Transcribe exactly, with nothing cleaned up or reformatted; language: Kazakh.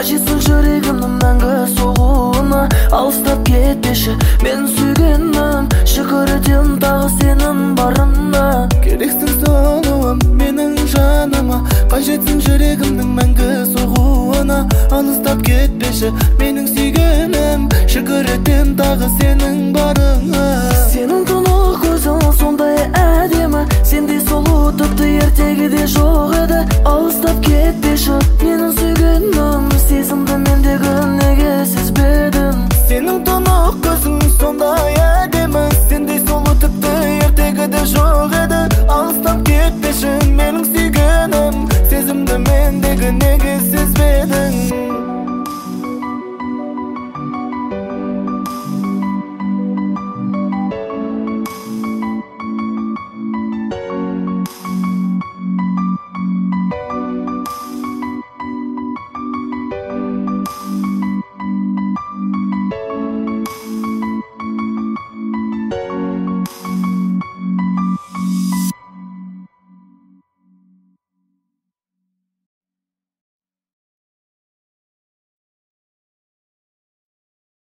қажетсің жүрегімнің мәңгі соғуына. Алыстап кетпеші мен сүйгенім, шүкір етем тағы сенің барына. Керексің сұлуым менің жаныма, қажетсің жүрегімнің мәңгі соғуына. Алыстап кетпеші менің сүйгенім, шүкір етем тағы сенің барыңа. Сенің тұнық көзің сондай әдемі, сендей сұлу тіпті ертегіде жоқ еді. Алыстап кетпеші менің сүйгенім,